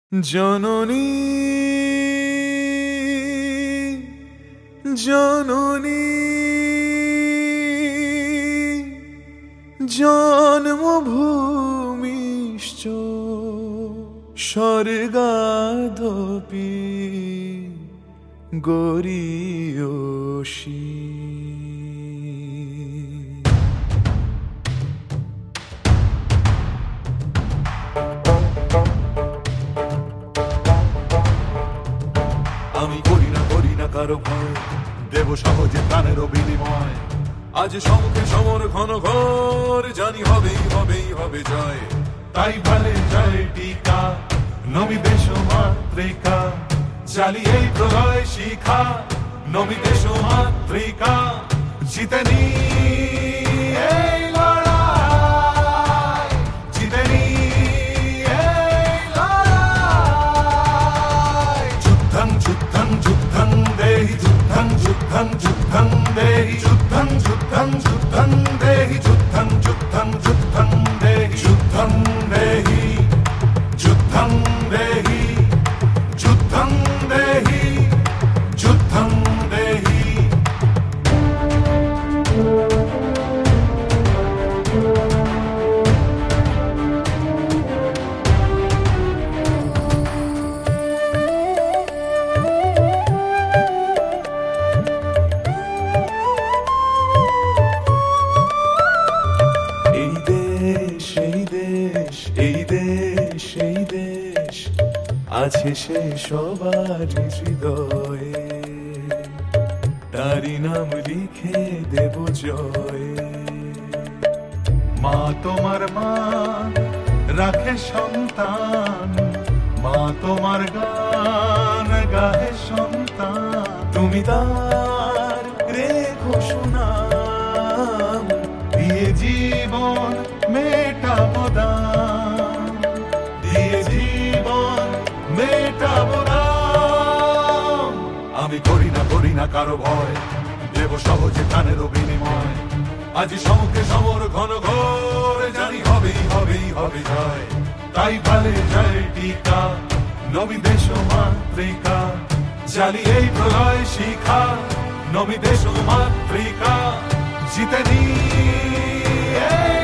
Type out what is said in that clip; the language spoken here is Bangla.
জননী জননী জন্মভূমিশ্চ স্বর্গাদপি গরীয়সী। আমি করি না কারো ভয়, দেব সহজে প্রাণের বিনিময়। আজ সমুখে সমর ঘন ঘর, জানি হবেই হবেই হবে জয়। তাই ভালে জয় টিকা নবী দেশ মাতৃকা, চালিয়ে প্রলয় শিখা নবী দেশ মাতৃকা। জিতেনি এই লড়াই, জিতেনি এই লড়াই। যুদ্ধং যুদ্ধং যুদ্ধং দেহি, যুদ্ধং যুদ্ধং যুদ্ধং দেহি, যুদ্ধং যুদ্ধং যুদ্ধং দেহি, যুদ্ধং যুদ্ধং যুদ্ধং দেহি, যুদ্ধং দেহি, যুদ্ধং দেহি, যুদ্ধং দেহি, যুদ্ধং দেহি। এই দেশ এই দেশ এই দেশ এই দেশ আছে সে সবার হৃদয়ে, তারি নাম লিখে দেব জয়। মা তোমার মান রাখে সন্তান, মা তোমার গান গাহে সন্তান। তুমি তার রেখো সুনাম, দিয়ে জীবন মেটাবো দাম, দিয়ে জীবন মেটাবো দাম। আমি করি না কারো ভয়, দেব সহজে প্রাণেরও বিনিময়। আজি সমুখে সমর ঘন ঘোর, জানি হবেই হবেই হবে জয়। তাই ভালে জয় টিকা নবী দেশ মাতৃকা, চালিয়ে প্রলয় শিখা নবী দেশ মাতৃকা। জিতেনি